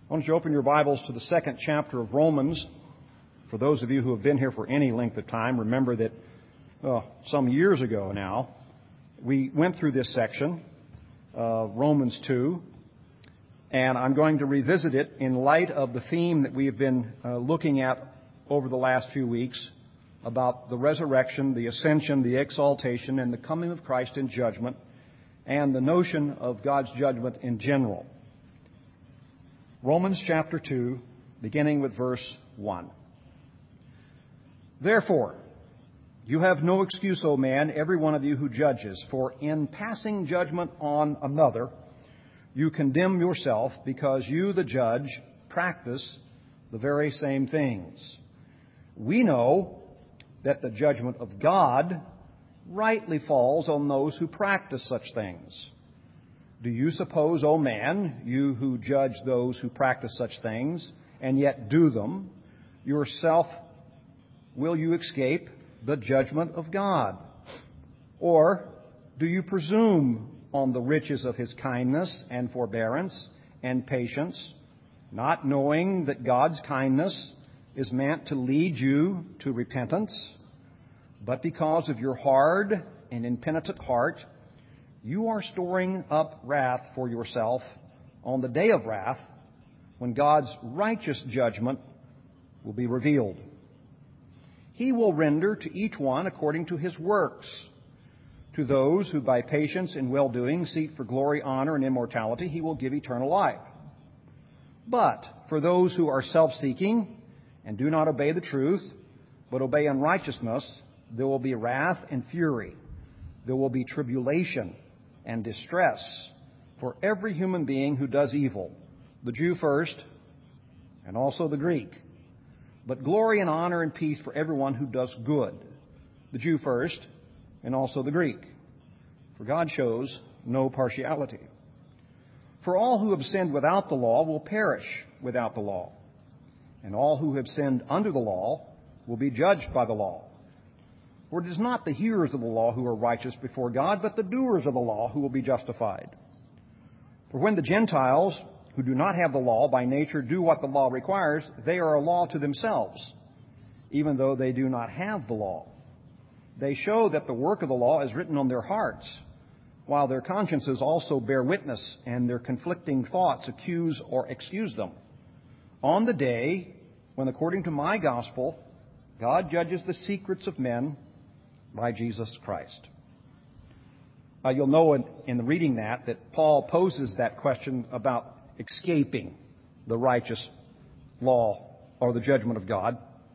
Why don't you open your Bibles to the second chapter of Romans? For those of you who have been here for any length of time, remember that some years ago now, we went through this section, Romans 2, and I'm going to revisit it in light of the theme that we have been looking at over the last few weeks about the resurrection, the ascension, the exaltation, and the coming of Christ in judgment, and the notion of God's judgment in general. Romans chapter 2, beginning with verse 1. Therefore, you have no excuse, O man, every one of you who judges, for in passing judgment on another, you condemn yourself, because you, the judge, practice the very same things. We know that the judgment of God rightly falls on those who practice such things. Do you suppose, O man, you who judge those who practice such things, and yet do them, yourself will you escape the judgment of God? Or do you presume on the riches of His kindness and forbearance and patience, not knowing that God's kindness is meant to lead you to repentance? But because of your hard and impenitent heart, you are storing up wrath for yourself on the day of wrath, when God's righteous judgment will be revealed. He will render to each one according to his works. To those who by patience and well-doing seek for glory, honor, and immortality, He will give eternal life. But for those who are self-seeking and do not obey the truth, but obey unrighteousness, there will be wrath and fury. There will be tribulation and distress for every human being who does evil, the Jew first, and also the Greek. But glory and honor and peace for everyone who does good, the Jew first, and also the Greek. For God shows no partiality. For all who have sinned without the law will perish without the law, and all who have sinned under the law will be judged by the law. For it is not the hearers of the law who are righteous before God, but the doers of the law who will be justified. For when the Gentiles, who do not have the law by nature, do what the law requires, they are a law to themselves, even though they do not have the law. They show that the work of the law is written on their hearts, while their consciences also bear witness, and their conflicting thoughts accuse or excuse them. On the day when, according to my gospel, God judges the secrets of men by Jesus Christ. You'll know in reading that Paul poses that question about escaping the righteous law or the judgment of God.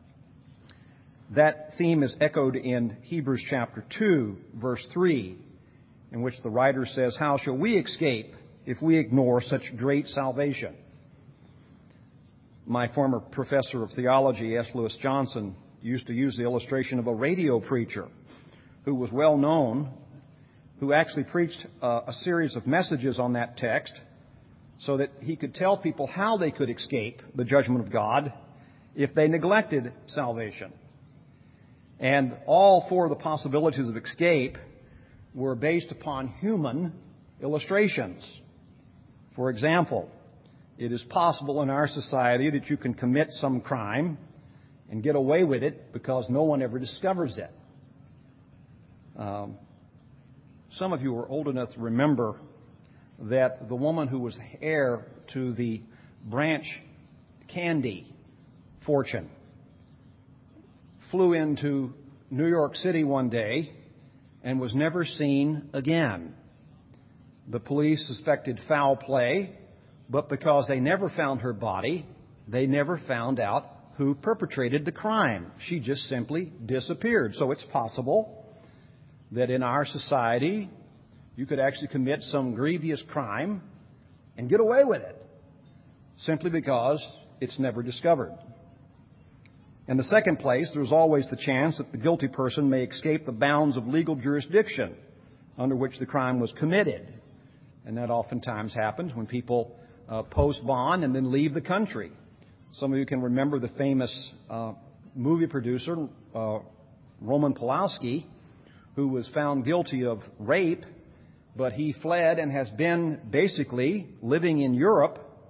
That theme is echoed in Hebrews chapter 2, verse 3, in which the writer says, "How shall we escape if we ignore such great salvation?" My former professor of theology, S. Lewis Johnson, used to use the illustration of a radio preacher who was well known, who actually preached a series of messages on that text so that he could tell people how they could escape the judgment of God if they neglected salvation. And all four of the possibilities of escape were based upon human illustrations. For example, it is possible in our society that you can commit some crime and get away with it because no one ever discovers it. Some of you are old enough to remember that the woman who was heir to the Branch candy fortune flew into New York City one day and was never seen again. The police suspected foul play, but because they never found her body, they never found out who perpetrated the crime. She just simply disappeared. So it's possible that in our society you could actually commit some grievous crime and get away with it simply because it's never discovered. In the second place, there's always the chance that the guilty person may escape the bounds of legal jurisdiction under which the crime was committed. And that oftentimes happens when people post bond and then leave the country. Some of you can remember the famous movie producer, Roman Polanski, who was found guilty of rape, but he fled and has been basically living in Europe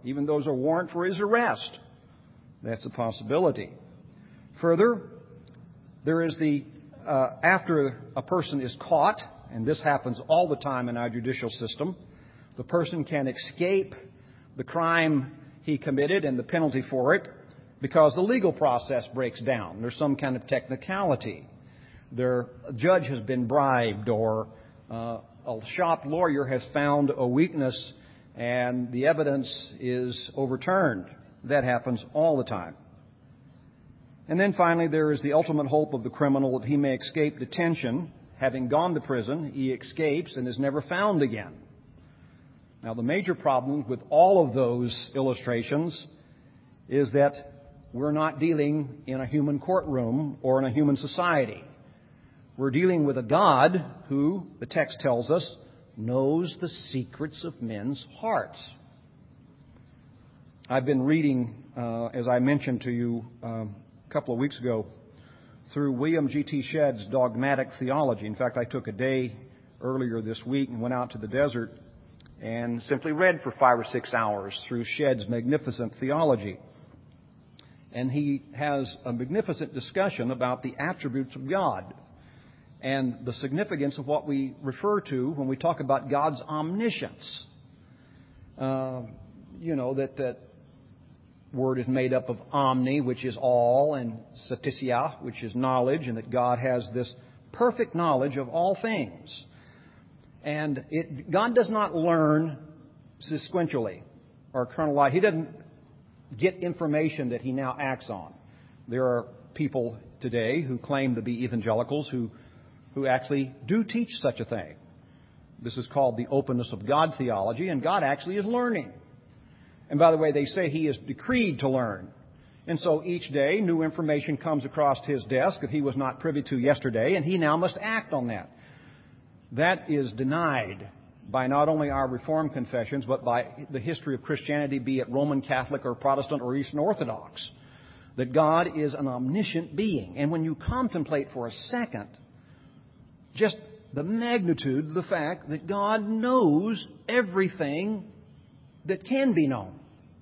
Even though there's a warrant for his arrest. That's a possibility. Further, there is after a person is caught, and this happens all the time in our judicial system, the person can escape the crime he committed and the penalty for it because the legal process breaks down. There's some kind of technicality. A judge has been bribed, or a shop lawyer has found a weakness and the evidence is overturned. That happens all the time. And then finally, there is the ultimate hope of the criminal that he may escape detention. Having gone to prison, he escapes and is never found again. Now, the major problem with all of those illustrations is that we're not dealing in a human courtroom or in a human society. We're dealing with a God who, the text tells us, knows the secrets of men's hearts. I've been reading, as I mentioned to you a couple of weeks ago, through William G.T. Shedd's dogmatic theology. In fact, I took a day earlier this week and went out to the desert and simply read for 5 or 6 hours through Shedd's magnificent theology. And he has a magnificent discussion about the attributes of God and the significance of what we refer to when we talk about God's omniscience. That word is made up of omni, which is all, and satisia, which is knowledge, and that God has this perfect knowledge of all things. And God does not learn sequentially or chronologically. He doesn't get information that he now acts on. There are people today who claim to be evangelicals who actually do teach such a thing. This is called the openness of God theology, and God actually is learning. And by the way, they say he is decreed to learn. And so each day, new information comes across his desk that he was not privy to yesterday, and he now must act on that. That is denied by not only our Reformed confessions, but by the history of Christianity, be it Roman Catholic or Protestant or Eastern Orthodox, that God is an omniscient being. And when you contemplate for a second just the magnitude of the fact that God knows everything that can be known.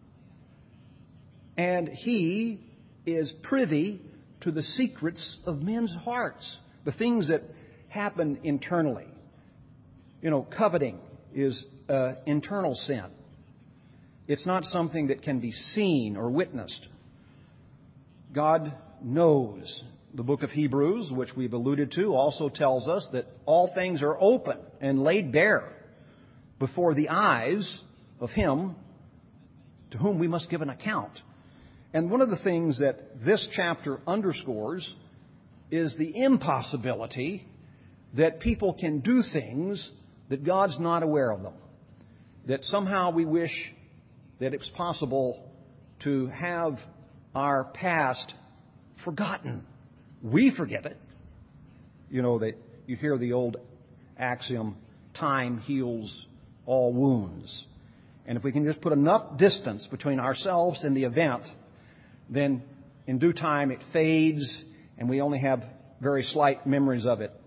And He is privy to the secrets of men's hearts, the things that happen internally. Coveting is internal sin. It's not something that can be seen or witnessed. God knows. The book of Hebrews, which we've alluded to, also tells us that all things are open and laid bare before the eyes of Him to whom we must give an account. And one of the things that this chapter underscores is the impossibility that people can do things that God's not aware of them. That somehow we wish that it's possible to have our past forgotten. We forget it. That you hear the old axiom, time heals all wounds. And if we can just put enough distance between ourselves and the event, then in due time it fades and we only have very slight memories of it.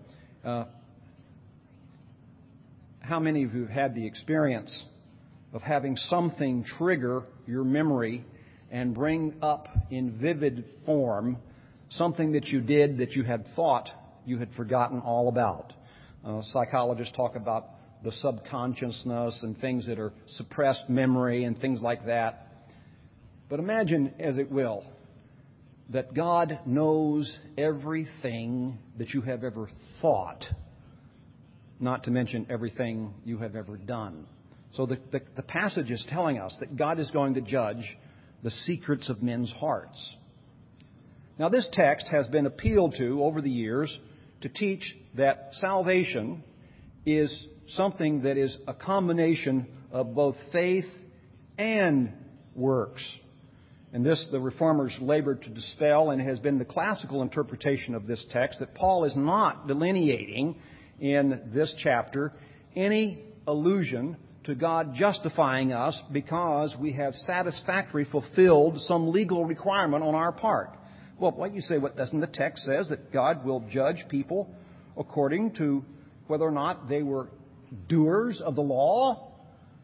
How many of you have had the experience of having something trigger your memory and bring up in vivid form something that you did that you had thought you had forgotten all about? Psychologists talk about the subconsciousness and things that are suppressed memory and things like that. But imagine, as it will, that God knows everything that you have ever thought, not to mention everything you have ever done. So the passage is telling us that God is going to judge the secrets of men's hearts. Now, this text has been appealed to over the years to teach that salvation is something that is a combination of both faith and works. And this the Reformers labored to dispel, and has been the classical interpretation of this text that Paul is not delineating in this chapter any allusion to God justifying us because we have satisfactorily fulfilled some legal requirement on our part. Well, what you say, what doesn't the text says that God will judge people according to whether or not they were doers of the law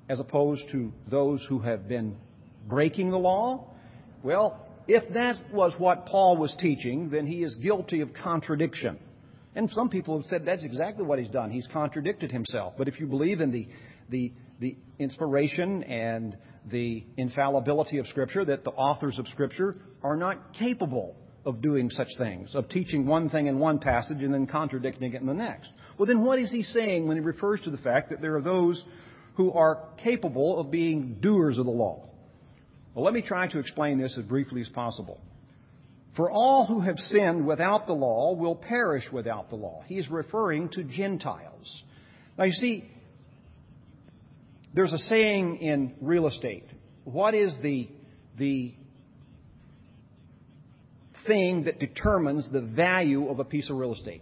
as opposed to those who have been breaking the law? Well, if that was what Paul was teaching, then he is guilty of contradiction. And some people have said that's exactly what he's done. He's contradicted himself. But if you believe in the inspiration and the infallibility of Scripture, that the authors of Scripture are not capable of doing such things, of teaching one thing in one passage and then contradicting it in the next. Well, then what is he saying when he refers to the fact that there are those who are capable of being doers of the law? Well, let me try to explain this as briefly as possible. For all who have sinned without the law will perish without the law. He is referring to Gentiles. Now, you see, there's a saying in real estate. What is the thing that determines the value of a piece of real estate?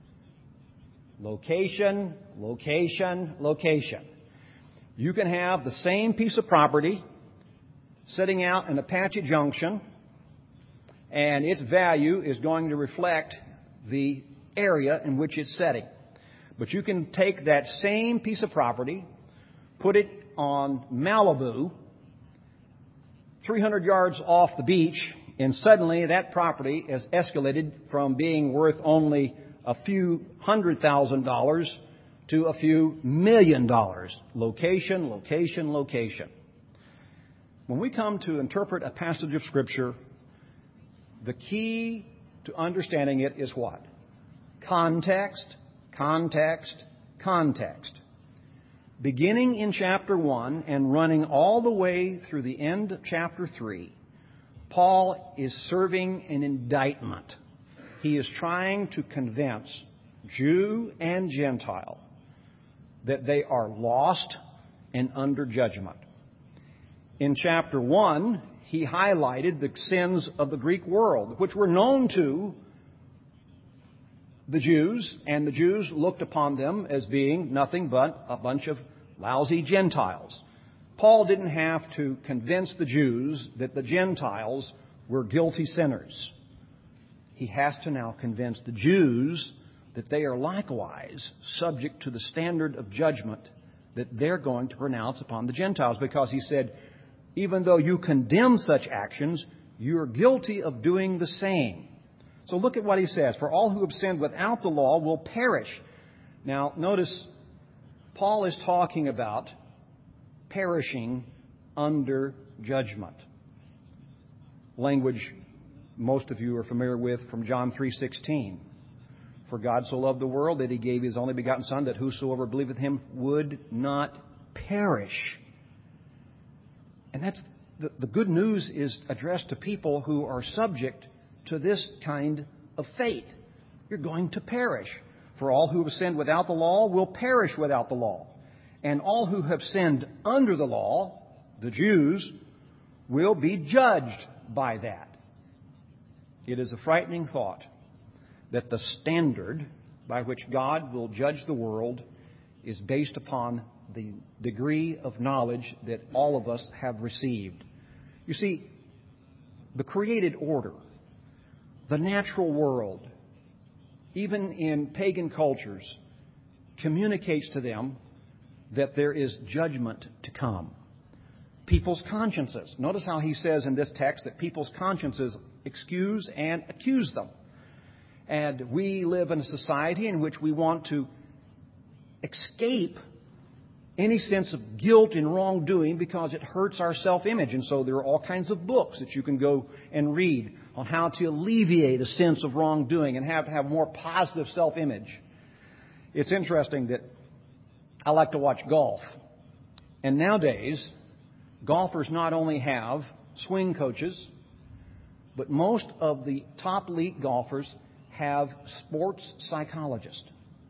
Location, location, location. You can have the same piece of property sitting out in Apache Junction, and its value is going to reflect the area in which it's setting. But you can take that same piece of property, put it on Malibu, 300 yards off the beach, and suddenly that property has escalated from being worth only a few $100,000 to a few $1 million. Location, location, location. When we come to interpret a passage of Scripture, the key to understanding it is what? Context, context, context. Beginning in chapter 1 and running all the way through the end of chapter 3, Paul is serving an indictment. He is trying to convince Jew and Gentile that they are lost and under judgment. In chapter 1, he highlighted the sins of the Greek world, which were known to the Jews, and the Jews looked upon them as being nothing but a bunch of lousy Gentiles. Paul didn't have to convince the Jews that the Gentiles were guilty sinners. He has to now convince the Jews that they are likewise subject to the standard of judgment that they're going to pronounce upon the Gentiles, because he said, even though you condemn such actions, you are guilty of doing the same. So look at what he says. For all who have sinned without the law will perish. Now, notice, Paul is talking about perishing under judgment. Language most of you are familiar with from John 3:16. For God so loved the world that He gave His only begotten Son, that whosoever believeth Him would not perish. And that's the good news is addressed to people who are subject to this kind of fate. You're going to perish. For all who have sinned without the law will perish without the law. And all who have sinned under the law, the Jews, will be judged by that. It is a frightening thought that the standard by which God will judge the world is based upon the degree of knowledge that all of us have received. You see, the created order, the natural world, even in pagan cultures, communicates to them that there is judgment to come. People's consciences. Notice how he says in this text that people's consciences excuse and accuse them. And we live in a society in which we want to escape any sense of guilt in wrongdoing because it hurts our self-image. And so there are all kinds of books that you can go and read on how to alleviate a sense of wrongdoing and have more positive self-image. It's interesting that I like to watch golf. And nowadays, golfers not only have swing coaches, but most of the top elite golfers have sports psychologists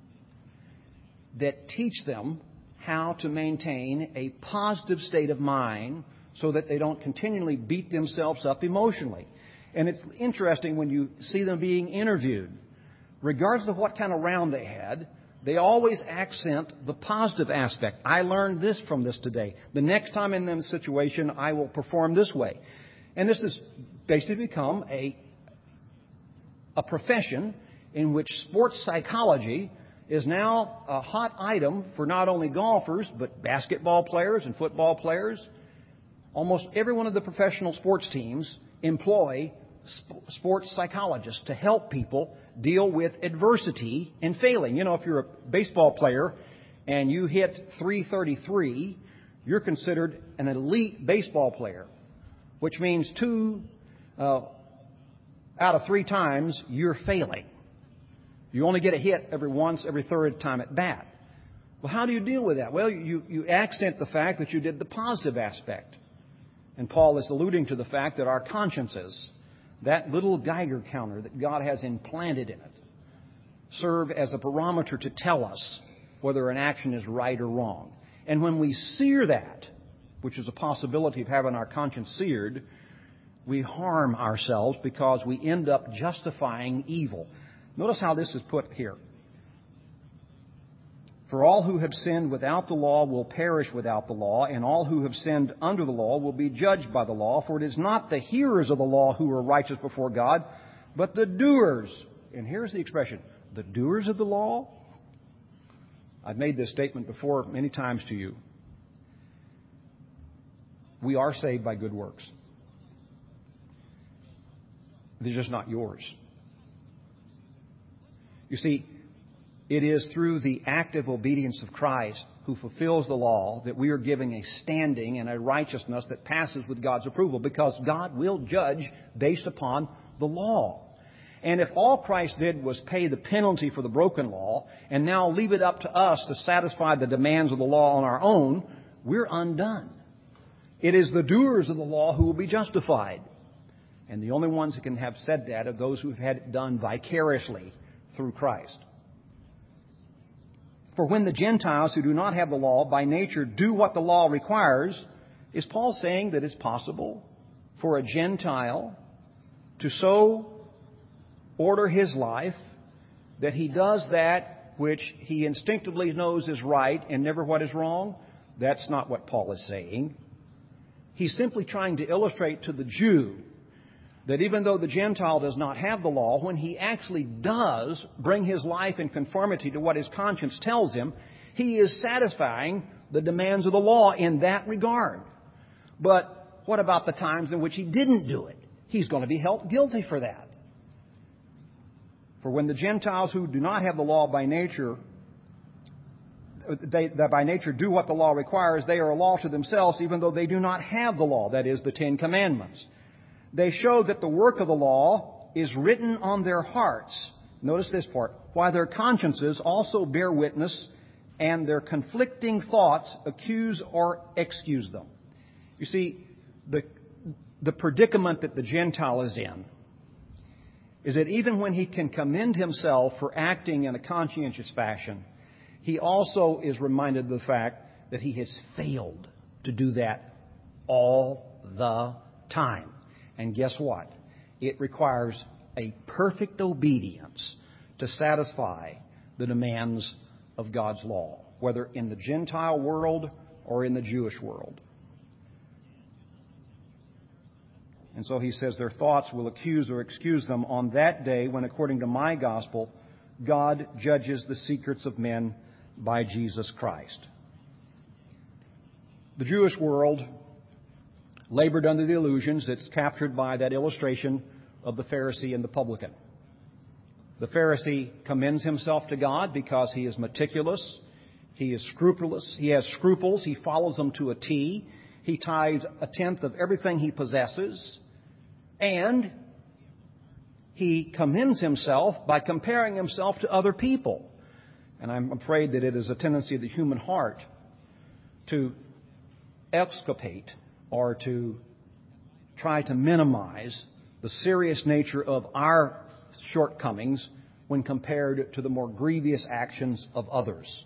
that teach them how to maintain a positive state of mind so that they don't continually beat themselves up emotionally. And it's interesting when you see them being interviewed, regardless of what kind of round they had, they always accent the positive aspect. I learned this from this today. The next time in this situation, I will perform this way. And this has basically become a profession in which sports psychology is now a hot item for not only golfers, but basketball players and football players. Almost every one of the professional sports teams employ sports psychologists to help people deal with adversity and failing. You know, if you're a baseball player and you hit .333, you're considered an elite baseball player, which means 2 out of 3 times you're failing. You only get a hit every third time at bat. Well, how do you deal with that? Well, you accent the fact that you did the positive aspect. And Paul is alluding to the fact that our consciences, that little Geiger counter that God has implanted in it, serve as a barometer to tell us whether an action is right or wrong. And when we sear that, which is a possibility of having our conscience seared, we harm ourselves because we end up justifying evil. Notice how this is put here. For all who have sinned without the law will perish without the law, and all who have sinned under the law will be judged by the law. For it is not the hearers of the law who are righteous before God, but the doers. And here's the expression, the doers of the law. I've made this statement before many times to you. We are saved by good works. They're just not yours. You see, it is through the active obedience of Christ, who fulfills the law, that we are giving a standing and a righteousness that passes with God's approval, because God will judge based upon the law. And if all Christ did was pay the penalty for the broken law and now leave it up to us to satisfy the demands of the law on our own, we're undone. It is the doers of the law who will be justified. And the only ones who can have said that are those who have had it done vicariously through Christ. For when the Gentiles who do not have the law by nature do what the law requires, is Paul saying that it's possible for a Gentile to so order his life that he does that which he instinctively knows is right and never what is wrong? That's not what Paul is saying. He's simply trying to illustrate to the Jew that even though the Gentile does not have the law, when he actually does bring his life in conformity to what his conscience tells him, he is satisfying the demands of the law in that regard. But what about the times in which he didn't do it? He's going to be held guilty for that. For when the Gentiles who do not have the law by nature, that by nature do what the law requires, they are a law to themselves, even though they do not have the law, that is, the 10 Commandments. They show that the work of the law is written on their hearts. Notice this part. While their consciences also bear witness, and their conflicting thoughts accuse or excuse them. You see, the predicament that the Gentile is in is that even when he can commend himself for acting in a conscientious fashion, he also is reminded of the fact that he has failed to do that all the time. And guess what? It requires a perfect obedience to satisfy the demands of God's law, whether in the Gentile world or in the Jewish world. And so he says their thoughts will accuse or excuse them on that day when, according to my gospel, God judges the secrets of men by Jesus Christ. The Jewish world labored under the illusions that's captured by that illustration of the Pharisee and the publican. The Pharisee commends himself to God because he is meticulous, he is scrupulous, he has scruples, he follows them to a T, he tithes 1/10 of everything he possesses, and he commends himself by comparing himself to other people. And I'm afraid that it is a tendency of the human heart to exculpate or to try to minimize the serious nature of our shortcomings when compared to the more grievous actions of others.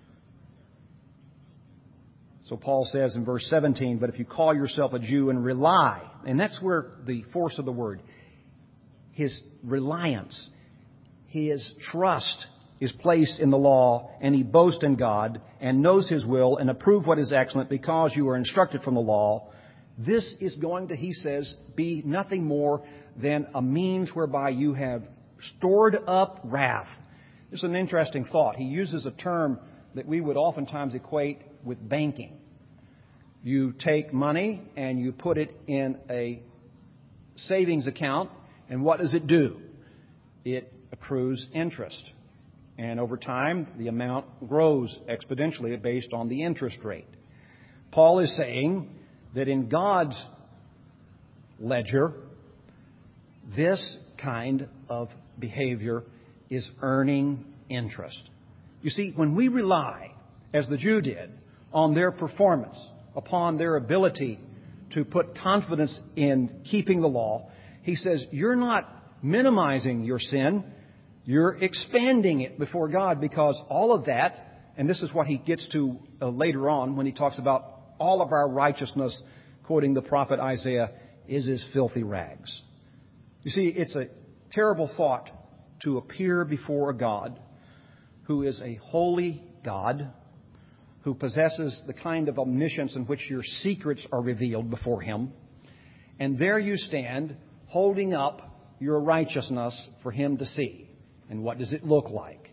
So Paul says in verse 17, but if you call yourself a Jew and rely, and that's where the force of the word, his reliance, his trust is placed in the law, and he boasts in God and knows his will and approve what is excellent because you are instructed from the law. This is going to, he says, be nothing more than a means whereby you have stored up wrath. It's an interesting thought. He uses a term that we would oftentimes equate with banking. You take money and you put it in a savings account, and what does it do? It accrues interest. And over time, the amount grows exponentially based on the interest rate. Paul is saying that in God's ledger, this kind of behavior is earning interest. You see, when we rely, as the Jew did, on their performance, upon their ability to put confidence in keeping the law, he says, you're not minimizing your sin, you're expanding it before God, because all of that, and this is what he gets to later on when he talks about all of our righteousness, quoting the prophet Isaiah, is as filthy rags. You see, it's a terrible thought to appear before a God who is a holy God, who possesses the kind of omniscience in which your secrets are revealed before Him. And there you stand, holding up your righteousness for Him to see. And what does it look like?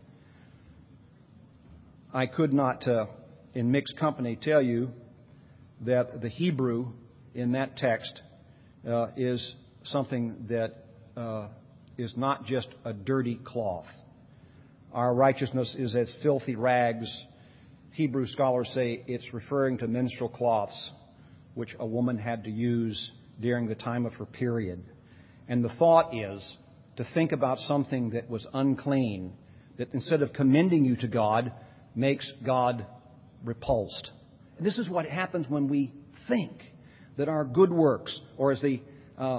I could not, in mixed company, tell you that the Hebrew in that text is something that is not just a dirty cloth. Our righteousness is as filthy rags. Hebrew scholars say it's referring to menstrual cloths, which a woman had to use during the time of her period. And the thought is to think about something that was unclean, that instead of commending you to God, makes God repulsed. And this is what happens when we think that our good works, or as the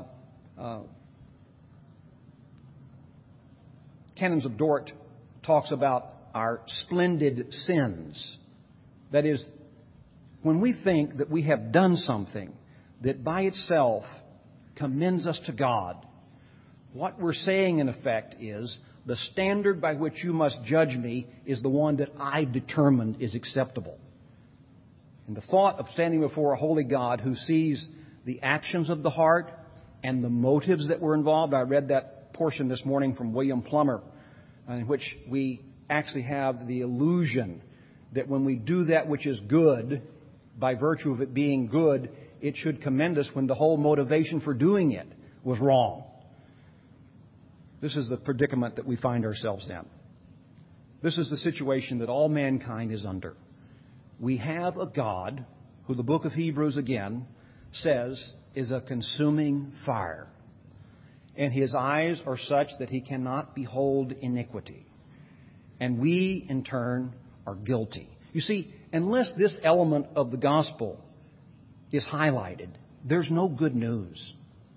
Canons of Dort talks about our splendid sins. That is, when we think that we have done something that by itself commends us to God, what we're saying in effect is, the standard by which you must judge me is the one that I determined is acceptable. And the thought of standing before a holy God who sees the actions of the heart and the motives that were involved. I read that portion this morning from William Plummer, in which we actually have the illusion that when we do that which is good, by virtue of it being good, it should commend us when the whole motivation for doing it was wrong. This is the predicament that we find ourselves in. This is the situation that all mankind is under. We have a God who the book of Hebrews again says is a consuming fire. And His eyes are such that He cannot behold iniquity. And we, in turn, are guilty. You see, unless this element of the gospel is highlighted, there's no good news.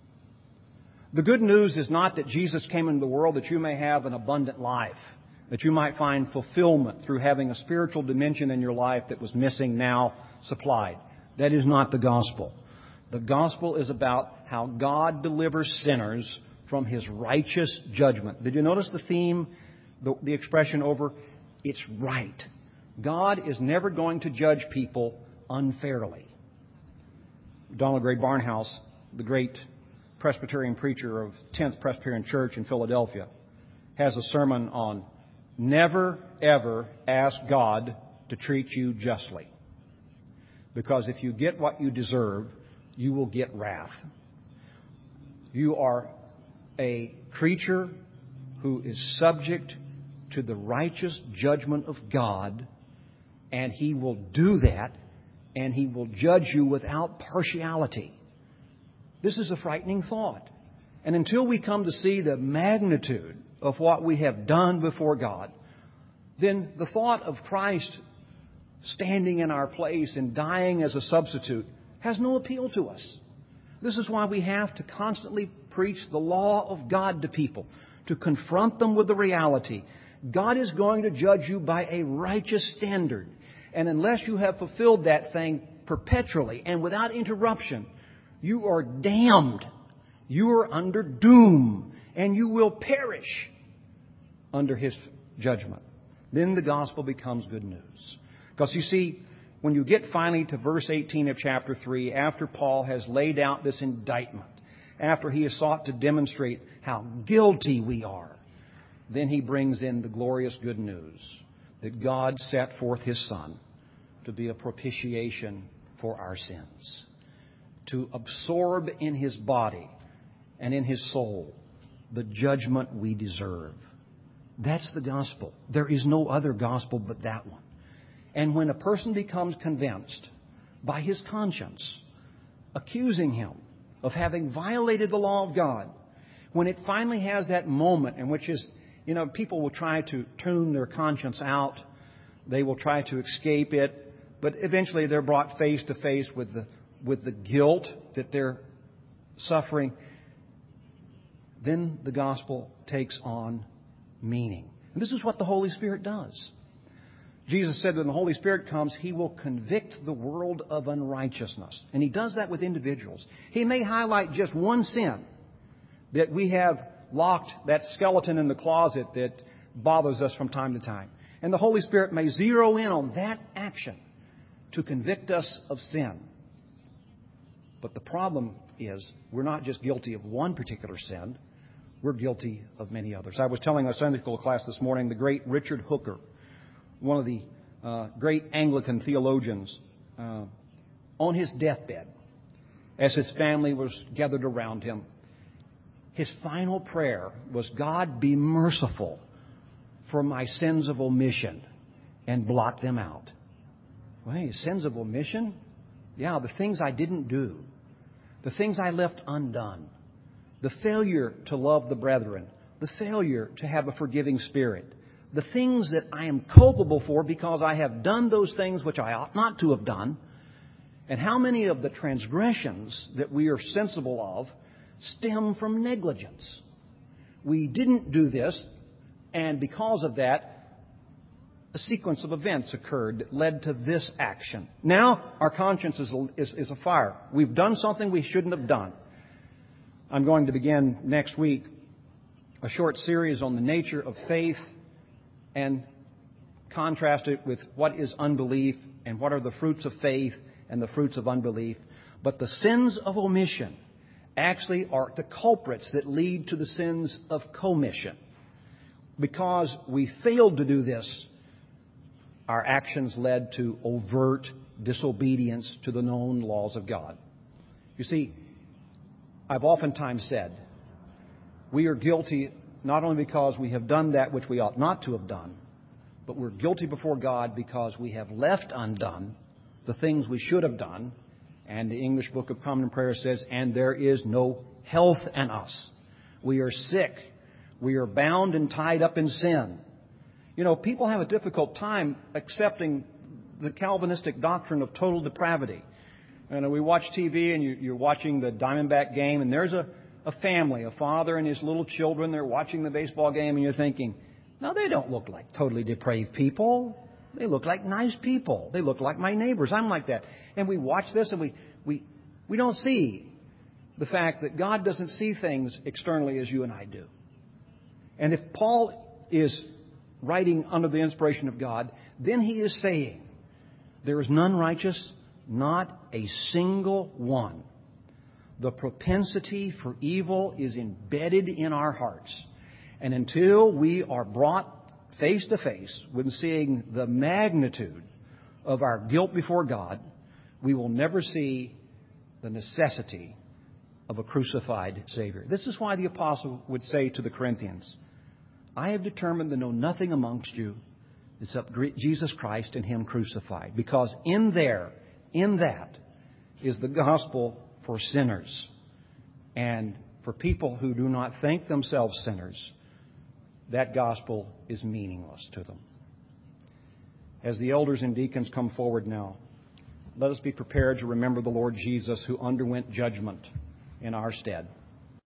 The good news is not that Jesus came into the world that you may have an abundant life, that you might find fulfillment through having a spiritual dimension in your life that was missing, now supplied. That is not the gospel. The gospel is about how God delivers sinners from His righteous judgment. Did you notice the theme, the expression over? It's right. God is never going to judge people unfairly. Donald Gray Barnhouse, the great Presbyterian preacher of 10th Presbyterian Church in Philadelphia, has a sermon on never, ever ask God to treat you justly. Because if you get what you deserve, you will get wrath. You are a creature who is subject to the righteous judgment of God, and He will do that, and He will judge you without partiality. This is a frightening thought. And until we come to see the magnitude of what we have done before God, then the thought of Christ standing in our place and dying as a substitute has no appeal to us. This is why we have to constantly preach the law of God to people, to confront them with the reality. God is going to judge you by a righteous standard. And unless you have fulfilled that thing perpetually and without interruption, you are damned. You are under doom. And you will perish under His judgment. Then the gospel becomes good news. Because you see, when you get finally to verse 18 of chapter 3, after Paul has laid out this indictment, after he has sought to demonstrate how guilty we are, then He brings in the glorious good news that God set forth His Son to be a propitiation for our sins, to absorb in His body and in His soul the judgment we deserve. That's the gospel. There is no other gospel but that one. And when a person becomes convinced by his conscience, accusing him of having violated the law of God, when it finally has that moment in which people will try to tune their conscience out, they will try to escape it, but eventually they're brought face to face with the guilt that they're suffering. Then the gospel takes on meaning. And this is what the Holy Spirit does. Jesus said that when the Holy Spirit comes, He will convict the world of unrighteousness. And He does that with individuals. He may highlight just one sin that we have locked, that skeleton in the closet that bothers us from time to time. And the Holy Spirit may zero in on that action to convict us of sin. But the problem is we're not just guilty of one particular sin. We're guilty of many others. I was telling a Sunday school class this morning, the great Richard Hooker, one of the great Anglican theologians, on his deathbed, as his family was gathered around him, his final prayer was, God, be merciful for my sins of omission and blot them out. Well, hey, sins of omission? Yeah, the things I didn't do, the things I left undone, the failure to love the brethren, the failure to have a forgiving spirit, the things that I am culpable for because I have done those things which I ought not to have done. And how many of the transgressions that we are sensible of stem from negligence? We didn't do this, and because of that, a sequence of events occurred that led to this action. Now our conscience is afire. We've done something we shouldn't have done. I'm going to begin next week a short series on the nature of faith and contrast it with what is unbelief and what are the fruits of faith and the fruits of unbelief. But the sins of omission actually are the culprits that lead to the sins of commission. Because we failed to do this, our actions led to overt disobedience to the known laws of God. You see, I've oftentimes said we are guilty not only because we have done that which we ought not to have done, but we're guilty before God because we have left undone the things we should have done. And the English Book of Common Prayer says, and there is no health in us. We are sick. We are bound and tied up in sin. You know, people have a difficult time accepting the Calvinistic doctrine of total depravity. And we watch TV and you're watching the Diamondback game, and there's a family, a father and his little children. They're watching the baseball game, and you're thinking, no, they don't look like totally depraved people. They look like nice people. They look like my neighbors. I'm like that. And we watch this, and we don't see the fact that God doesn't see things externally as you and I do. And if Paul is writing under the inspiration of God, then he is saying, there is none righteous, not a single one. The propensity for evil is embedded in our hearts. And until we are brought face to face with seeing the magnitude of our guilt before God, we will never see the necessity of a crucified Savior. This is why the apostle would say to the Corinthians, I have determined to know nothing amongst you except Jesus Christ and Him crucified. Because in that is the gospel for sinners. And for people who do not think themselves sinners, that gospel is meaningless to them. As the elders and deacons come forward now, let us be prepared to remember the Lord Jesus who underwent judgment in our stead.